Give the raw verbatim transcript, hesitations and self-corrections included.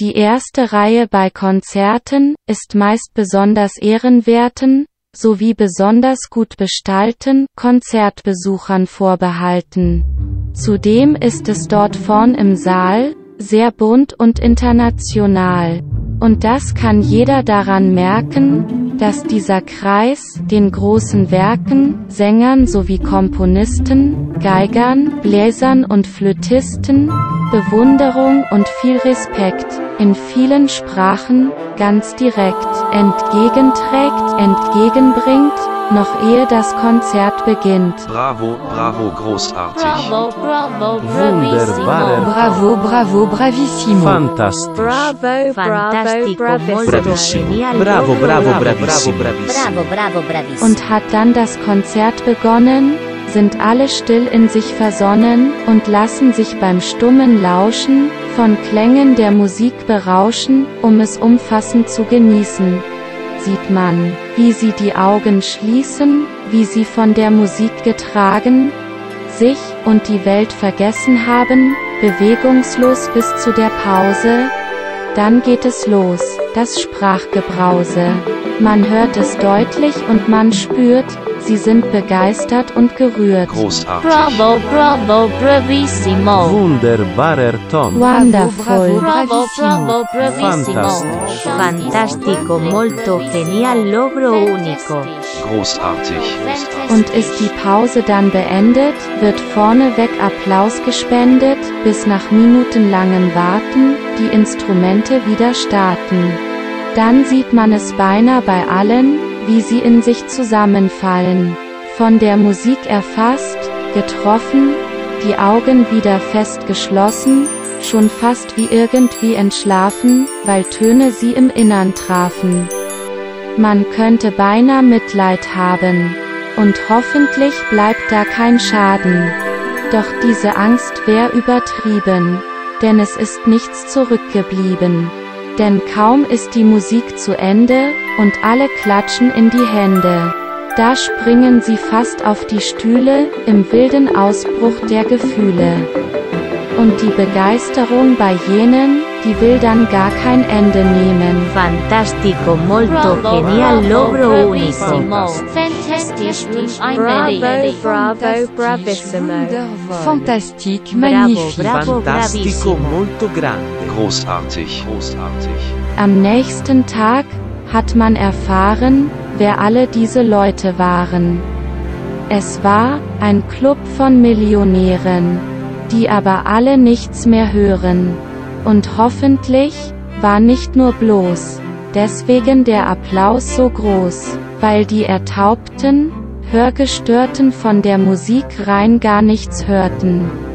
Die erste Reihe bei Konzerten ist meist besonders ehrenwerten, sowie besonders gut bestallten Konzertbesuchern vorbehalten. Zudem ist es dort vorn im Saal sehr bunt und international. Und das kann jeder daran merken, dass dieser Kreis den großen Werken, Sängern sowie Komponisten, Geigern, Bläsern und Flötisten Bewunderung und viel Respekt in vielen Sprachen ganz direkt entgegenträgt, entgegenbringt, noch ehe das Konzert beginnt. Bravo, bravo, großartig. Bravo, bravo, Wunderbar. Bravo, bravo, bravissimo. Fantastisch. Bravo, Fantastico, bravo, molto bravissimo. genial. Bravo, bravo, bravissimo. Bravo, bravo, bravissimo. Und hat dann das Konzert begonnen, sind alle still in sich versonnen und lassen sich beim stummen Lauschen von Klängen der Musik berauschen, um es umfassend zu genießen. Sieht man, wie sie die Augen schließen, wie sie von der Musik getragen, sich und die Welt vergessen haben, bewegungslos bis zu der Pause. Dann geht es los, das Sprachgebrause. Man hört es deutlich und man spürt, sie sind begeistert und gerührt. Großartig. Bravo, bravo, bravissimo. Wunderbarer Ton. Wonderful. Bravo, bravo, bravissimo. Fantastisch. Fantastico, molto genial, logro unico. Großartig. Und ist die Pause dann beendet, wird vorneweg Applaus gespendet, bis nach minutenlangem Warten die Instrumente wieder starten. Dann sieht man es beinahe bei allen, wie sie in sich zusammenfallen. Von der Musik erfasst, getroffen, die Augen wieder fest geschlossen, schon fast wie irgendwie entschlafen, weil Töne sie im Innern trafen. Man könnte beinahe Mitleid haben. Und hoffentlich bleibt da kein Schaden. Doch diese Angst wär übertrieben, denn es ist nichts zurückgeblieben. Denn kaum ist die Musik zu Ende, und alle klatschen in die Hände. Da springen sie fast auf die Stühle, im wilden Ausbruch der Gefühle. Und die Begeisterung bei jenen, die will dann gar kein Ende nehmen. Fantastico, molto genial, logro unico. Fantastisch, Bravo, bravo, bravissimo. Fantastique, Bravo, magnifique. bravo, Fantastico, bravissimo. molto grande. Großartig. Großartig. Am nächsten Tag hat man erfahren, wer alle diese Leute waren. Es war ein Club von Millionären, die aber alle nichts mehr hören. Und hoffentlich war nicht nur bloß deswegen der Applaus so groß, weil die Ertaubten, Hörgestörten von der Musik rein gar nichts hörten.